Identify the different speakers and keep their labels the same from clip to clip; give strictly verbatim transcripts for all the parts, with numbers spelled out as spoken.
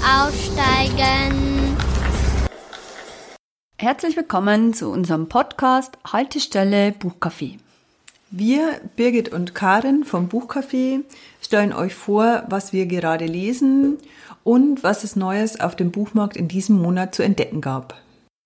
Speaker 1: Aussteigen.
Speaker 2: Herzlich willkommen zu unserem Podcast Haltestelle Buchcafé.
Speaker 3: Wir, Birgit und Karin vom Buchcafé, stellen euch vor, was wir gerade lesen und was es Neues auf dem Buchmarkt in diesem Monat zu entdecken gab.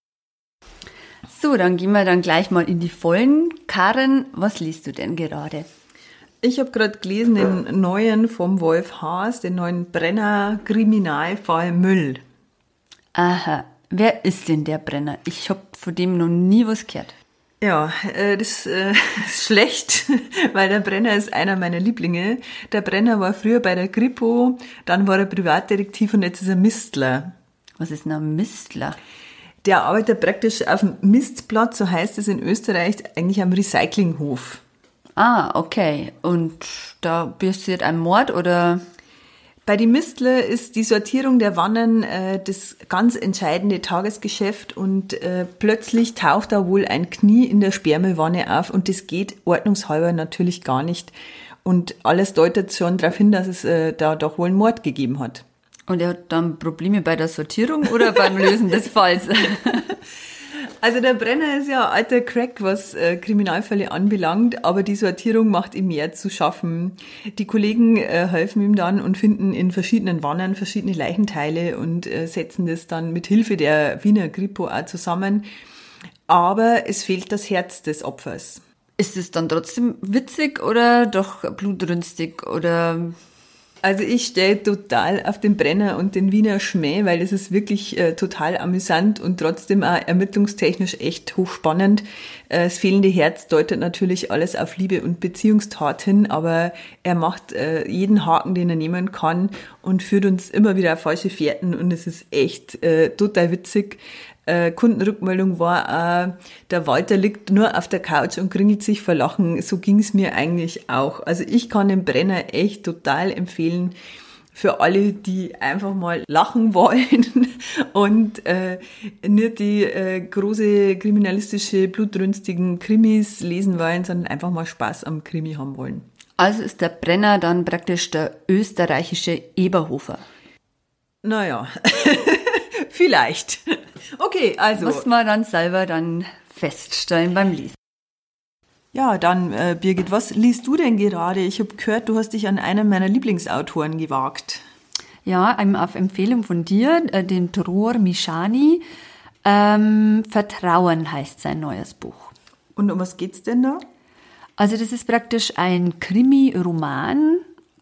Speaker 2: So, dann gehen wir dann gleich mal in die Vollen. Karin, was liest du denn gerade?
Speaker 3: Ich habe gerade gelesen den neuen vom Wolf Haas, den neuen Brenner Kriminalfall Müll.
Speaker 2: Aha, wer ist denn der Brenner? Ich habe von dem noch nie was gehört.
Speaker 3: Ja, äh, das äh, ist schlecht, weil der Brenner ist einer meiner Lieblinge. Der Brenner war früher bei der Kripo, dann war er Privatdetektiv und jetzt ist er Mistler.
Speaker 2: Was ist denn ein Mistler?
Speaker 3: Der arbeitet praktisch auf dem Mistplatz, so heißt es in Österreich, eigentlich am Recyclinghof.
Speaker 2: Ah, okay. Und da passiert ein Mord oder?
Speaker 3: Bei den Mistler ist die Sortierung der Wannen äh, das ganz entscheidende Tagesgeschäft und äh, plötzlich taucht da wohl ein Knie in der Sperrmüllwanne auf und das geht ordnungshalber natürlich gar nicht. Und alles deutet schon darauf hin, dass es äh, da doch wohl einen Mord gegeben hat.
Speaker 2: Und er hat dann Probleme bei der Sortierung oder beim Lösen des Falls?
Speaker 3: Also der Brenner ist ja ein alter Crack, was äh, Kriminalfälle anbelangt, aber die Sortierung macht ihm mehr zu schaffen. Die Kollegen äh, helfen ihm dann und finden in verschiedenen Wannen verschiedene Leichenteile und äh, setzen das dann mit Hilfe der Wiener Kripo auch zusammen. Aber es fehlt das Herz des Opfers.
Speaker 2: Ist es dann trotzdem witzig oder doch blutrünstig oder?
Speaker 3: Also ich stehe total auf den Brenner und den Wiener Schmäh, weil das ist wirklich äh, total amüsant und trotzdem auch ermittlungstechnisch echt hochspannend. Äh, das fehlende Herz deutet natürlich alles auf Liebe und Beziehungstat hin, aber er macht äh, jeden Haken, den er nehmen kann und führt uns immer wieder auf falsche Fährten und es ist echt äh, total witzig. Äh, Kundenrückmeldung war, äh, der Walter liegt nur auf der Couch und kringelt sich vor Lachen. So ging es mir eigentlich auch. Also ich kann den Brenner echt total empfehlen für alle, die einfach mal lachen wollen und äh, nicht die äh, große kriminalistische, blutrünstigen Krimis lesen wollen, sondern einfach mal Spaß am Krimi haben wollen.
Speaker 2: Also ist der Brenner dann praktisch der österreichische Eberhofer?
Speaker 3: Naja, vielleicht. Okay, also.
Speaker 2: Muss man dann selber dann feststellen beim Lesen.
Speaker 3: Ja, dann äh, Birgit, was liest du denn gerade? Ich habe gehört, du hast dich an einen meiner Lieblingsautoren gewagt.
Speaker 2: Ja, auf Empfehlung von dir, äh, den Dror Mishani. Ähm, Vertrauen heißt sein neues Buch.
Speaker 3: Und um was geht's denn da?
Speaker 2: Also das ist praktisch ein Krimi-Roman.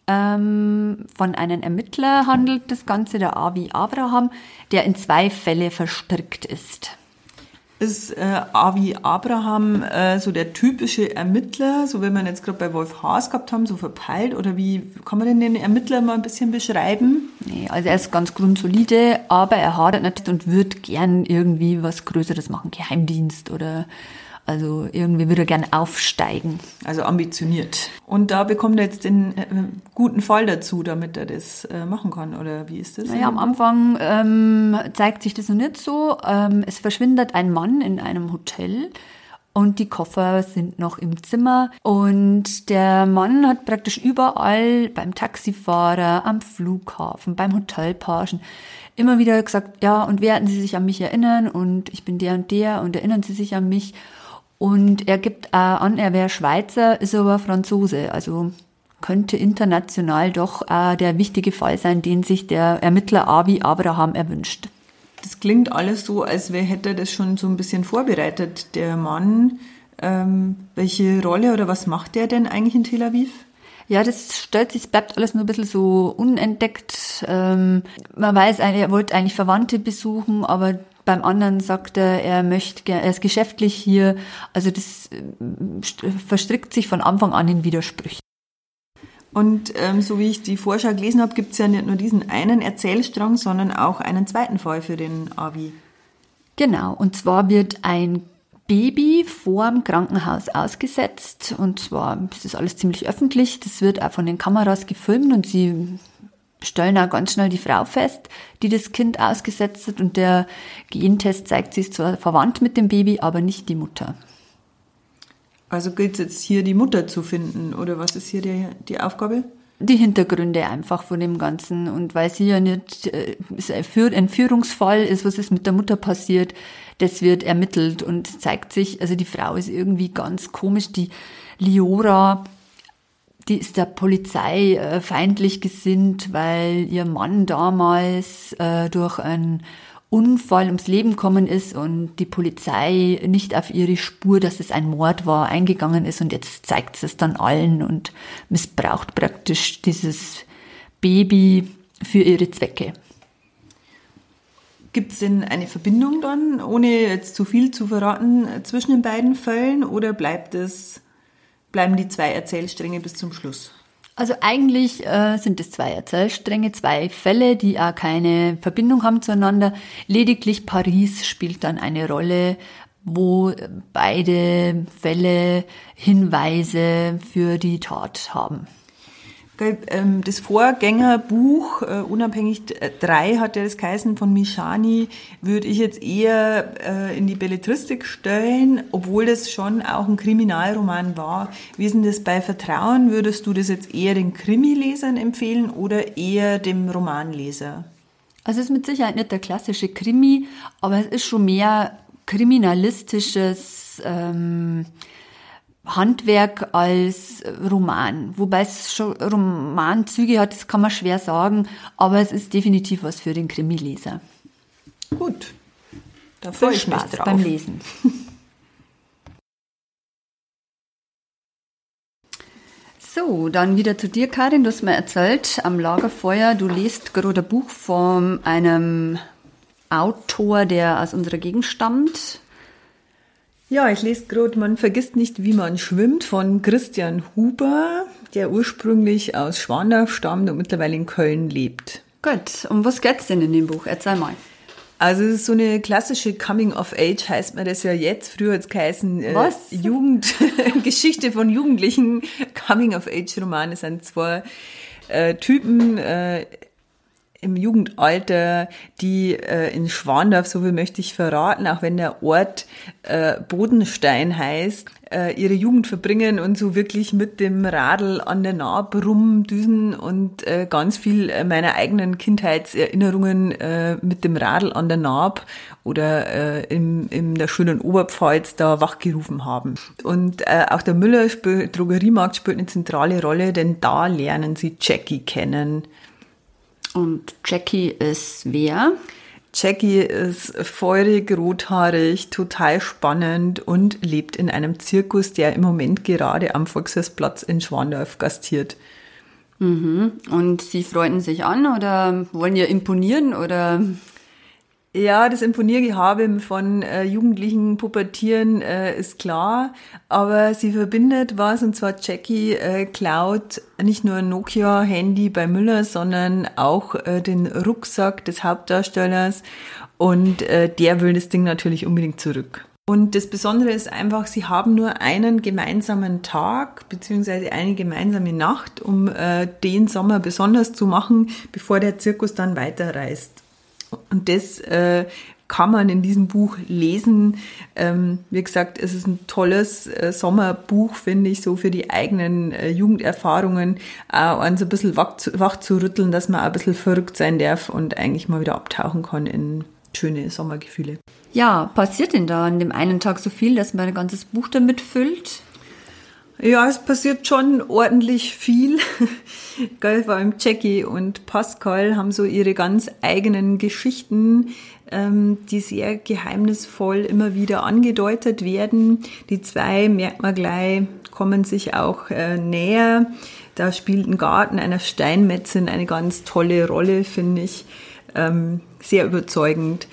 Speaker 2: Ähm, von einem Ermittler handelt das Ganze, der Avi Abraham, der in zwei Fälle verstrickt ist.
Speaker 3: Ist äh, Avi Abraham äh, so der typische Ermittler, so wie wir ihn jetzt gerade bei Wolf Haas gehabt haben, so verpeilt? Oder wie kann man denn den Ermittler mal ein bisschen beschreiben?
Speaker 2: Nee, also er ist ganz grundsolide, aber er hadert nicht und würde gern irgendwie was Größeres machen, Geheimdienst oder... Also irgendwie würde er gerne aufsteigen.
Speaker 3: Also ambitioniert. Und da bekommt er jetzt den äh, guten Fall dazu, damit er das äh, machen kann, oder wie ist das?
Speaker 2: Naja, am Anfang ähm, zeigt sich das noch nicht so. Ähm, es verschwindet ein Mann in einem Hotel und die Koffer sind noch im Zimmer. Und der Mann hat praktisch überall, beim Taxifahrer, am Flughafen, beim Hotelpagen, immer wieder gesagt, ja, und werden Sie sich an mich erinnern? Und ich bin der und der und erinnern Sie sich an mich? Und er gibt auch an, er wäre Schweizer, ist aber Franzose. Also könnte international doch auch der wichtige Fall sein, den sich der Ermittler Avi Abraham erwünscht.
Speaker 3: Das klingt alles so, als wäre hätte er das schon so ein bisschen vorbereitet. Der Mann, ähm, welche Rolle oder was macht der denn eigentlich in Tel Aviv?
Speaker 2: Ja, das stellt sich, bleibt alles nur ein bisschen so unentdeckt. Ähm, man weiß, er wollte eigentlich Verwandte besuchen, aber beim anderen sagt er, er möchte, er ist geschäftlich hier. Also das verstrickt sich von Anfang an in Widersprüche.
Speaker 3: Und ähm, so wie ich die Vorschau gelesen habe, gibt es ja nicht nur diesen einen Erzählstrang, sondern auch einen zweiten Fall für den Avi.
Speaker 2: Genau, und zwar wird ein Baby vorm Krankenhaus ausgesetzt und zwar ist das alles ziemlich öffentlich. Das wird auch von den Kameras gefilmt und sie stellen auch ganz schnell die Frau fest, die das Kind ausgesetzt hat und der Gentest zeigt, sie ist zwar verwandt mit dem Baby, aber nicht die Mutter.
Speaker 3: Also gilt es jetzt hier die Mutter zu finden oder was ist hier die, die Aufgabe?
Speaker 2: die Hintergründe einfach von dem Ganzen. Und weil sie ja nicht, es ein Entführungsfall ist, was ist mit der Mutter passiert, das wird ermittelt und es zeigt sich, also die Frau ist irgendwie ganz komisch, die Liora, die ist der Polizei äh, feindlich gesinnt, weil ihr Mann damals äh, durch einen Unfall ums Leben gekommen ist und die Polizei nicht auf ihre Spur, dass es ein Mord war, eingegangen ist und jetzt zeigt sie es dann allen und missbraucht praktisch dieses Baby für ihre Zwecke.
Speaker 3: Gibt es denn eine Verbindung dann, ohne jetzt zu viel zu verraten, zwischen den beiden Fällen oder bleibt es bleiben die zwei Erzählstränge bis zum Schluss?
Speaker 2: Also eigentlich äh, sind es zwei Erzählstränge, zwei Fälle, die auch keine Verbindung haben zueinander. Lediglich Paris spielt dann eine Rolle, wo beide Fälle Hinweise für die Tat haben.
Speaker 3: Das Vorgängerbuch, uh, Unabhängig drei, hat ja das geheißen, von Mishani, würde ich jetzt eher uh, in die Belletristik stellen, obwohl das schon auch ein Kriminalroman war. Wie ist denn das bei Vertrauen? Würdest du das jetzt eher den Krimi-Lesern empfehlen oder eher dem Romanleser?
Speaker 2: Also es ist mit Sicherheit nicht der klassische Krimi, aber es ist schon mehr kriminalistisches ähm, Handwerk als Roman. Wobei es schon Romanzüge hat, das kann man schwer sagen, aber es ist definitiv was für den Krimileser.
Speaker 3: Gut, da freue ich mich drauf.
Speaker 2: Beim Lesen. So, dann wieder zu dir, Karin. Du hast mir erzählt, am Lagerfeuer, du liest gerade ein Buch von einem Autor, der aus unserer Gegend stammt.
Speaker 3: Ja, ich lese gerade Man vergisst nicht, wie man schwimmt von Christian Huber, der ursprünglich aus Schwandorf stammt und mittlerweile in Köln lebt.
Speaker 2: Gut, um was geht's denn in dem Buch? Erzähl mal.
Speaker 3: Also es ist so eine klassische Coming-of-Age, heißt man das ja jetzt. Früher hat es geheißen, äh,
Speaker 2: was?
Speaker 3: Jugend, Geschichte von Jugendlichen. Coming-of-Age-Romane sind zwei äh, Typen, äh, im Jugendalter, die äh, in Schwandorf, so viel möchte ich verraten, auch wenn der Ort äh, Bodenstein heißt, äh, ihre Jugend verbringen und so wirklich mit dem Radl an der Naab rumdüsen und äh, ganz viel meiner eigenen Kindheitserinnerungen äh, mit dem Radl an der Naab oder äh, im, in der schönen Oberpfalz da wachgerufen haben. Und äh, auch der Müller spielt, Drogeriemarkt spielt eine zentrale Rolle, denn da lernen sie Jackie kennen.
Speaker 2: Und Jackie ist wer?
Speaker 3: Jackie ist feurig, rothaarig, total spannend und lebt in einem Zirkus, der im Moment gerade am Volksfestplatz in Schwandorf gastiert.
Speaker 2: Mhm. Und sie freunden sich an oder wollen ihr imponieren oder?
Speaker 3: Ja, das Imponiergehabe von äh, jugendlichen Pubertieren äh, ist klar, aber sie verbindet was, und zwar Jackie äh, klaut nicht nur ein Nokia-Handy bei Müller, sondern auch äh, den Rucksack des Hauptdarstellers, und äh, der will das Ding natürlich unbedingt zurück. Und das Besondere ist einfach, sie haben nur einen gemeinsamen Tag beziehungsweise eine gemeinsame Nacht, um äh, den Sommer besonders zu machen, bevor der Zirkus dann weiterreist. Und das äh, kann man in diesem Buch lesen. Ähm, wie gesagt, es ist ein tolles äh, Sommerbuch, finde ich, so für die eigenen äh, Jugenderfahrungen, auch uns ein bisschen wach zu, wach zu rütteln, dass man auch ein bisschen verrückt sein darf und eigentlich mal wieder abtauchen kann in schöne Sommergefühle.
Speaker 2: Ja, passiert denn da an dem einen Tag so viel, dass man ein ganzes Buch damit füllt?
Speaker 3: Ja, es passiert schon ordentlich viel. Vor allem Jackie und Pascal haben so ihre ganz eigenen Geschichten, ähm, die sehr geheimnisvoll immer wieder angedeutet werden. Die zwei, merkt man gleich, kommen sich auch äh, näher. Da spielt ein Garten einer Steinmetzin eine ganz tolle Rolle, finde ich. Ähm, sehr überzeugend.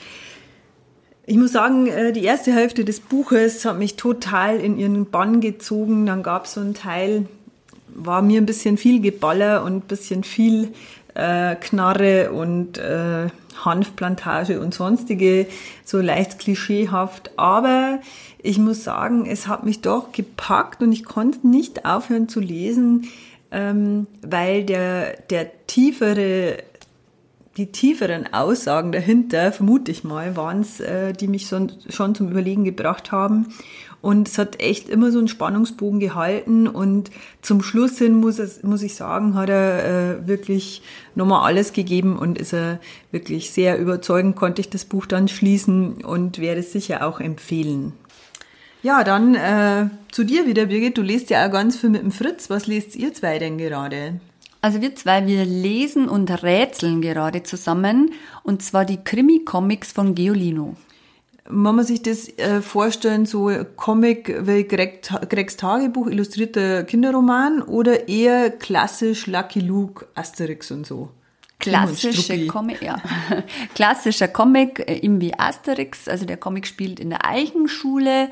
Speaker 3: Ich muss sagen, die erste Hälfte des Buches hat mich total in ihren Bann gezogen. Dann gab es so einen Teil, war mir ein bisschen viel Geballer und ein bisschen viel äh, Knarre und äh, Hanfplantage und sonstige, so leicht klischeehaft. Aber ich muss sagen, es hat mich doch gepackt und ich konnte nicht aufhören zu lesen, ähm, weil der, der tiefere die tieferen Aussagen dahinter, vermute ich mal, waren es, äh, die mich so, schon zum Überlegen gebracht haben. Und es hat echt immer so einen Spannungsbogen gehalten. Und zum Schluss hin, muss, es, muss ich sagen, hat er äh, wirklich nochmal alles gegeben und ist er wirklich sehr überzeugend, konnte ich das Buch dann schließen und werde es sicher auch empfehlen. Ja, dann äh, zu dir wieder, Birgit. Du lest ja auch ganz viel mit dem Fritz. Was lest ihr zwei denn gerade?
Speaker 2: Also wir zwei, wir lesen und rätseln gerade zusammen, und zwar die Krimi-Comics von Geolino.
Speaker 3: Wenn man sich das äh, vorstellen, so Comic wie Greg, Gregs Tagebuch, illustrierter Kinderroman oder eher klassisch Lucky Luke, Asterix und so?
Speaker 2: Klassische Comic, ja. Klassischer Comic, äh, eben wie Asterix, also der Comic spielt in der Eichenschule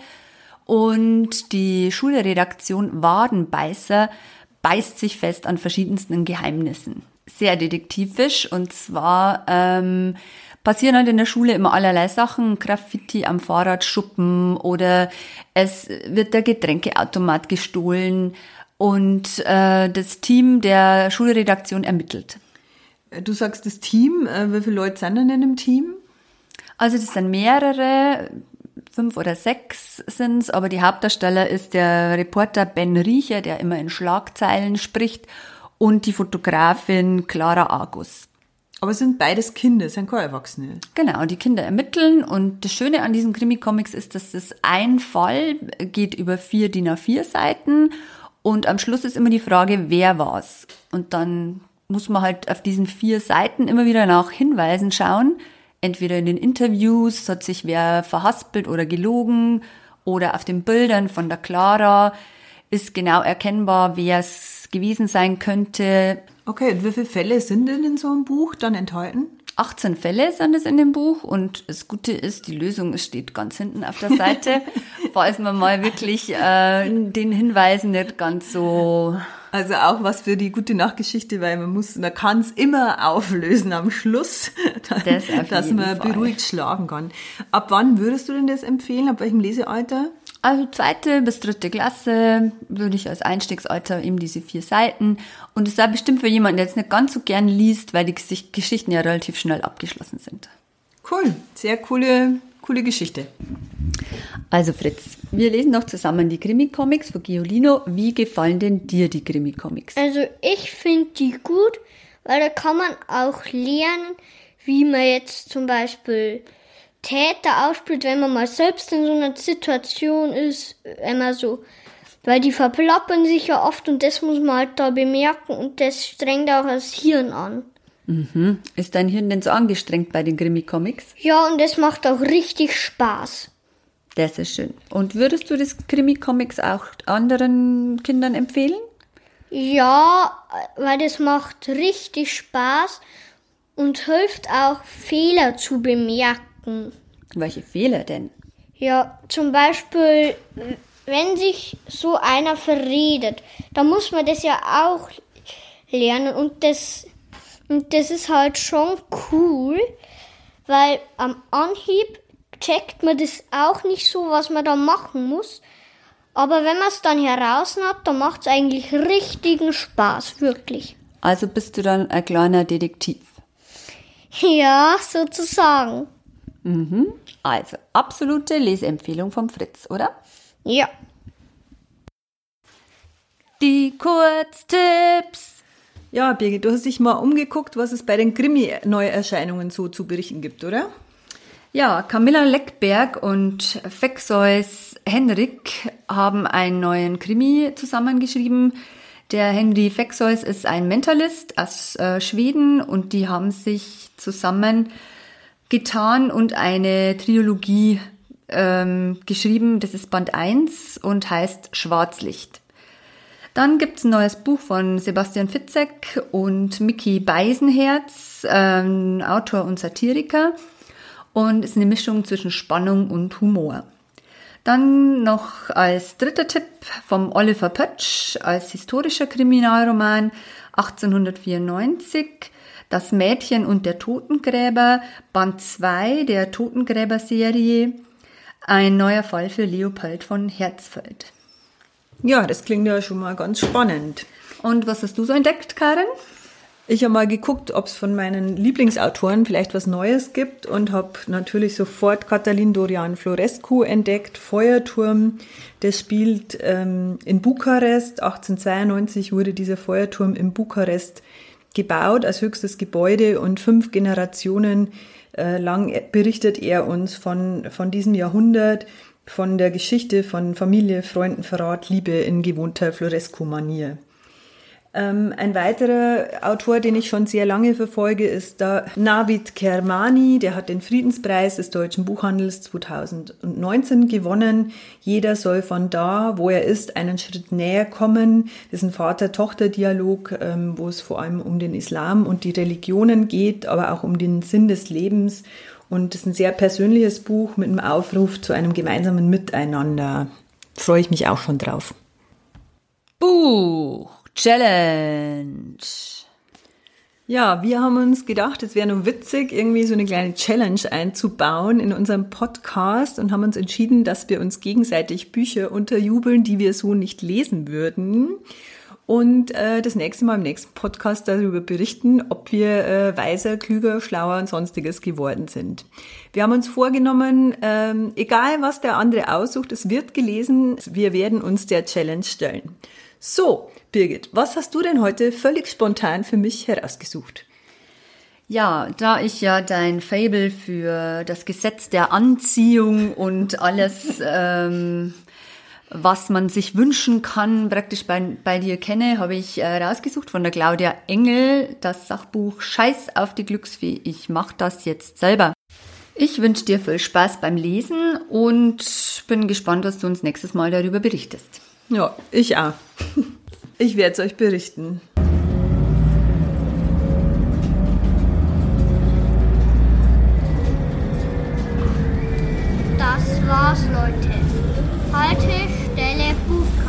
Speaker 2: und die Schulredaktion Wadenbeißer beißt sich fest an verschiedensten Geheimnissen. Sehr detektivisch, und zwar ähm, passieren halt in der Schule immer allerlei Sachen, Graffiti am Fahrradschuppen oder es wird der Getränkeautomat gestohlen und äh, das Team der Schulredaktion ermittelt.
Speaker 3: Du sagst das Team, äh, wie viele Leute sind denn in dem Team?
Speaker 2: Also das sind mehrere, fünf oder sechs sind's, aber die Hauptdarsteller ist der Reporter Ben Riecher, der immer in Schlagzeilen spricht, und die Fotografin Clara Argus.
Speaker 3: Aber es sind beides Kinder, es sind keine Erwachsene.
Speaker 2: Genau, die Kinder ermitteln, und das Schöne an diesen Krimi-Comics ist, dass das ein Fall geht über vier D I N A vier Seiten und am Schluss ist immer die Frage, wer war's? Und dann muss man halt auf diesen vier Seiten immer wieder nach Hinweisen schauen. Entweder in den Interviews hat sich wer verhaspelt oder gelogen, oder auf den Bildern von der Clara ist genau erkennbar, wer es gewesen sein könnte.
Speaker 3: Okay, und wie viele Fälle sind denn in so einem Buch dann enthalten?
Speaker 2: achtzehn Fälle sind es in dem Buch, und das Gute ist, die Lösung steht ganz hinten auf der Seite, falls man mal wirklich äh, den Hinweisen nicht ganz so...
Speaker 3: Also auch was für die gute Nachtgeschichte, weil man muss, man kann es immer auflösen am Schluss, das dass man Fall. beruhigt schlafen kann. Ab wann würdest du denn das empfehlen? Ab welchem Lesealter?
Speaker 2: Also zweite bis dritte Klasse würde ich als Einstiegsalter eben diese vier Seiten. Und es ist auch bestimmt für jemanden, der jetzt nicht ganz so gern liest, weil die Geschichten ja relativ schnell abgeschlossen sind.
Speaker 3: Cool, sehr coole, coole Geschichte.
Speaker 2: Also Fritz, wir lesen noch zusammen die Krimi-Comics von Geolino. Wie gefallen denn dir die Krimi-Comics?
Speaker 1: Also ich finde die gut, weil da kann man auch lernen, wie man jetzt zum Beispiel Täter ausspielt, wenn man mal selbst in so einer Situation ist, immer so, weil die verplappern sich ja oft und das muss man halt da bemerken und das strengt auch das Hirn an.
Speaker 2: Mhm. Ist dein Hirn denn so angestrengt bei den Krimi-Comics?
Speaker 1: Ja, und das macht auch richtig Spaß.
Speaker 2: Das ist schön. Und würdest du das Krimi-Comics auch anderen Kindern empfehlen?
Speaker 1: Ja, weil das macht richtig Spaß und hilft auch, Fehler zu bemerken.
Speaker 2: Welche Fehler denn?
Speaker 1: Ja, zum Beispiel, wenn sich so einer verredet, dann muss man das ja auch lernen und das, und das ist halt schon cool, weil am Anhieb checkt man das auch nicht so, was man da machen muss. Aber wenn man es dann heraus hat, dann macht es eigentlich richtigen Spaß, wirklich.
Speaker 2: Also bist du dann ein kleiner Detektiv?
Speaker 1: Ja, sozusagen.
Speaker 2: Mhm. Also, absolute Leseempfehlung vom Fritz, oder?
Speaker 1: Ja.
Speaker 2: Die Kurztipps.
Speaker 3: Ja, Birgit, du hast dich mal umgeguckt, was es bei den Krimi-Neuerscheinungen so zu berichten gibt, oder?
Speaker 2: Ja, Camilla Leckberg und Fexeus Henrik haben einen neuen Krimi zusammengeschrieben. Der Henry Fexeus ist ein Mentalist aus äh, Schweden und die haben sich zusammengetan und eine Trilogie ähm, geschrieben. Das ist Band eins und heißt Schwarzlicht. Dann gibt's ein neues Buch von Sebastian Fitzek und Micky Beisenherz, ähm, Autor und Satiriker. Und ist eine Mischung zwischen Spannung und Humor. Dann noch als dritter Tipp vom Oliver Pötsch als historischer Kriminalroman achtzehnhundertvierundneunzig, Das Mädchen und der Totengräber, Band zwei der Totengräber-Serie, ein neuer Fall für Leopold von Herzfeld.
Speaker 3: Ja, das klingt ja schon mal ganz spannend.
Speaker 2: Und was hast du so entdeckt, Karin?
Speaker 3: Ich habe mal geguckt, ob es von meinen Lieblingsautoren vielleicht was Neues gibt und habe natürlich sofort Cătălin Dorian Florescu entdeckt. Feuerturm, der spielt ähm, in Bukarest. achtzehnhundertzweiundneunzig wurde dieser Feuerturm in Bukarest gebaut als höchstes Gebäude und fünf Generationen äh, lang berichtet er uns von, von diesem Jahrhundert, von der Geschichte von Familie, Freunden, Verrat, Liebe in gewohnter Florescu-Manier. Ähm, ein weiterer Autor, den ich schon sehr lange verfolge, ist der Navid Kermani. Der hat den Friedenspreis des Deutschen Buchhandels zweitausendneunzehn gewonnen. Jeder soll von da, wo er ist, einen Schritt näher kommen. Das ist ein Vater-Tochter-Dialog, ähm, wo es vor allem um den Islam und die Religionen geht, aber auch um den Sinn des Lebens. Und es ist ein sehr persönliches Buch mit einem Aufruf zu einem gemeinsamen Miteinander. Freue ich mich auch schon drauf.
Speaker 2: Buch Challenge.
Speaker 3: Ja, wir haben uns gedacht, es wäre nur witzig, irgendwie so eine kleine Challenge einzubauen in unserem Podcast und haben uns entschieden, dass wir uns gegenseitig Bücher unterjubeln, die wir so nicht lesen würden. Und äh, das nächste Mal im nächsten Podcast darüber berichten, ob wir äh, weiser, klüger, schlauer und sonstiges geworden sind. Wir haben uns vorgenommen, ähm, egal was der andere aussucht, es wird gelesen, wir werden uns der Challenge stellen. So, Birgit, was hast du denn heute völlig spontan für mich herausgesucht?
Speaker 2: Ja, da ich ja dein Faible für das Gesetz der Anziehung und alles, ähm, was man sich wünschen kann, praktisch bei, bei dir kenne, habe ich äh, rausgesucht von der Claudia Engel das Sachbuch Scheiß auf die Glücksfee, ich mach das jetzt selber. Ich wünsche dir viel Spaß beim Lesen und bin gespannt, was du uns nächstes Mal darüber berichtest.
Speaker 3: Ja, ich auch. Ich werde es euch berichten.
Speaker 1: Das war's, Leute. Haltestelle Buch.